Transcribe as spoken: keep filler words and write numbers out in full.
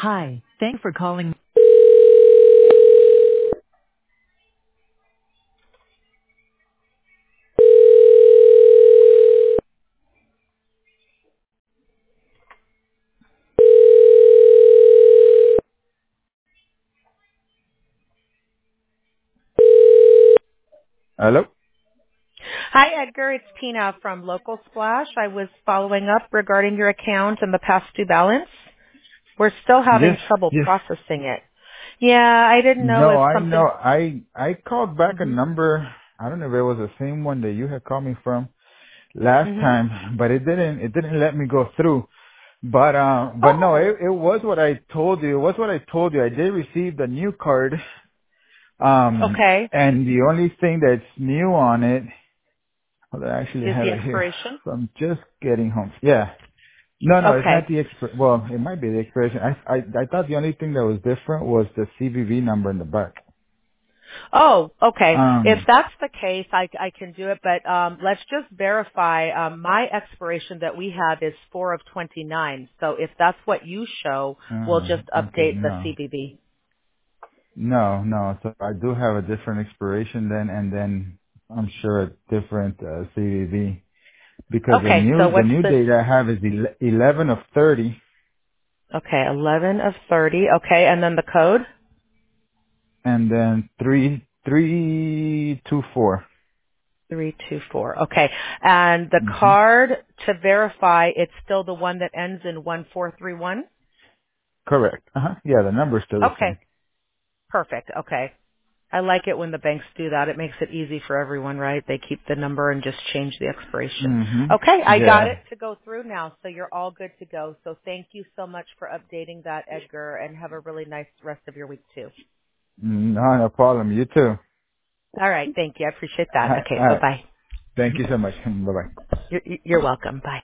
Hi, thanks for calling. Hello? Hi, Edgar. It's Tina from Local Splash. I was following up regarding your account and the past due balance. We're still having Yes, trouble yes. processing it. Yeah, I didn't know No, if I know. something. I I called back a Mhm. number. I don't know if it was the same one that you had called me from last Mhm. time, but it didn't it didn't let me go through. But uh but no, Oh. it it was what I told you. It was what I told you. I did receive the new card. Um Okay. and the only thing that's new on it, well, I actually Is have the it here. expiration? So I'm just getting home. Yeah. No, no, it's not Okay. the exp. Well, it might be the expiration. I, I, I thought the only thing that was different was the C V V number in the back. Oh, okay. If Um, that's the case, I, I can do it, but um, let's just verify. Um, my expiration that we have is four of twenty-nine. So if that's what you show, we'll uh, just okay, update the no, C V V. no, no. So I do have a different expiration then, and then I'm sure a different uh, C V V because the Okay. So new, the what's new the date I have is ele- eleven of thirty, Okay, eleven of thirty. Okay, and then the code? and then three, three, two, four. three two four. Okay, and the Mm-hmm. card, to verify, it's still the one that ends in one four three one? Correct. Uh huh. Yeah, the number's still the same. Okay, perfect. Okay. I like it when the banks do that. It makes it easy for everyone, right? They keep the number and just change the expiration. Okay, Mm-hmm. I got Yeah. it to go through now, so you're all good to go. So thank you so much for updating that, Edgar, and have a really nice rest of your week, too. No, no problem. You too. All right, thank you. I appreciate All that. right. Okay, All right. bye-bye. Thank you so much. Bye bye. You're, you're welcome. Bye.